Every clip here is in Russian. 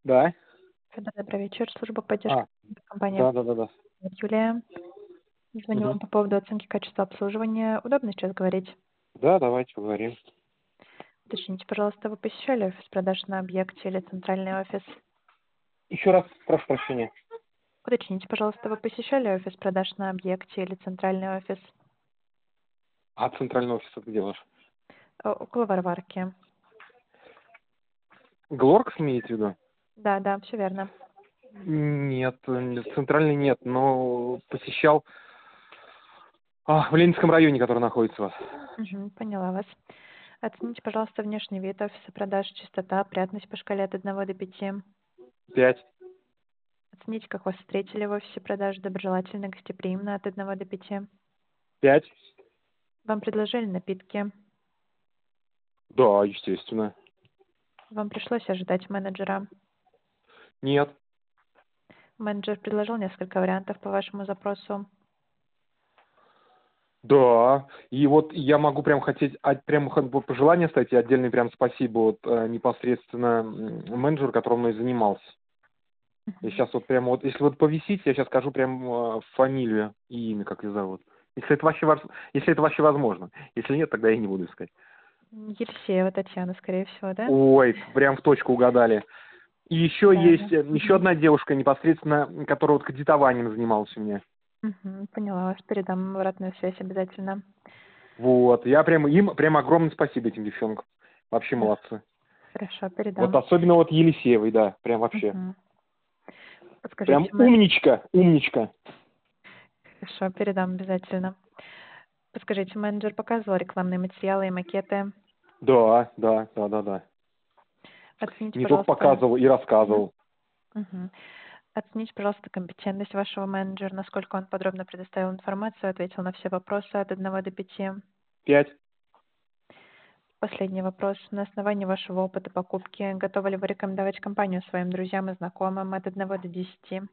Да. Добрый вечер. Служба поддержки А, компании да-да-да-да. Юлия. Звоню Мгм. вам по поводу оценки качества обслуживания. Удобно сейчас говорить? Да, давайте поговорим. Уточните, пожалуйста, вы посещали офис продаж на объекте или центральный офис? Еще раз прошу прощения. Уточните, пожалуйста, вы посещали офис продаж на объекте или центральный офис? А центральный офис это где ваш? Около Варварки. Глоркс имеете в виду? Да, да, все верно. Нет, центральный нет, но посещал в Ленинском районе, который находится у вас. Мгм, поняла вас. Оцените, пожалуйста, внешний вид офиса продаж, чистота, опрятность по шкале от 1 до 5. 5, Оцените, как вас встретили в офисе продаж, доброжелательно, гостеприимно от 1 до 5. 5. Вам предложили напитки. Да, естественно. Вам пришлось ожидать менеджера. Нет. Менеджер предложил несколько вариантов по вашему запросу. Да. И вот я могу прям хотеть, прям пожелание оставить и отдельное прям спасибо вот непосредственно менеджеру, который мной занимался. Я Мгм. сейчас вот прямо вот, если вот повисите, я сейчас скажу прям фамилию и имя, как ее зовут. Если это вообще возможно. Если нет, тогда я не буду искать. Елисеева Татьяна, скорее всего, да? Ой, прям в точку угадали. И еще Да, есть да. еще Мгм. одна девушка непосредственно, которая вот кредитованием занималась у меня. Мгм. Поняла вас. Передам обратную связь обязательно. Вот. Я прям им прям огромное спасибо этим девчонкам. Вообще Да. молодцы. Хорошо, Вот передам. особенно вот Елисеевой, да, прям вообще. Мгм. Подскажите, Прям умничка, умничка. Хорошо, передам обязательно. Подскажите, менеджер показывал рекламные материалы и макеты. Да, да, да, да, да. Оцените, Не только пожалуйста. показывал и Мгм. рассказывал. Мгм. Оцените, пожалуйста, компетентность вашего менеджера, насколько он подробно предоставил информацию, ответил на все вопросы от 1 до 5. 5. Последний вопрос. На основании вашего опыта покупки, готовы ли вы рекомендовать компанию своим друзьям и знакомым от 1 до 10?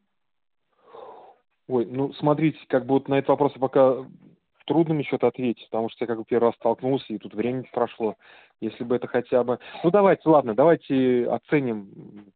Ой, ну смотрите, как бы вот на этот вопрос пока трудно мне что-то ответить, потому что я как бы первый раз столкнулся, и тут времени прошло. Если бы это хотя бы... Ну давайте, ладно, давайте оценим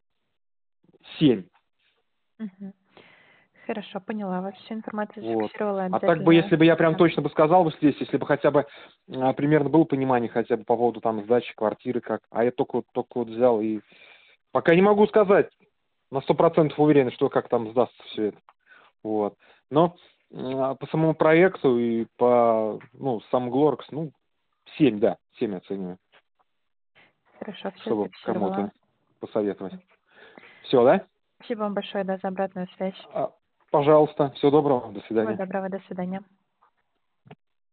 7. Мгм. Хорошо, поняла вас. Всю информацию Вот. зафиксировала, А так бы, обязательно. если бы я прям Да. точно бы сказал бы здесь, если бы хотя бы примерно было понимание хотя бы по поводу там сдачи квартиры как. А я только вот взял и... Пока не могу сказать, на 100% уверен, что как там сдастся все это. Вот. Но по самому проекту и по, ну, сам Глоркс, ну, 7, да, 7 оцениваю, Хорошо, все чтобы зафиксировала. кому-то посоветовать. Все, да? Спасибо вам большое, да, за обратную связь. Пожалуйста, всего доброго, до Всего свидания. доброго, до свидания.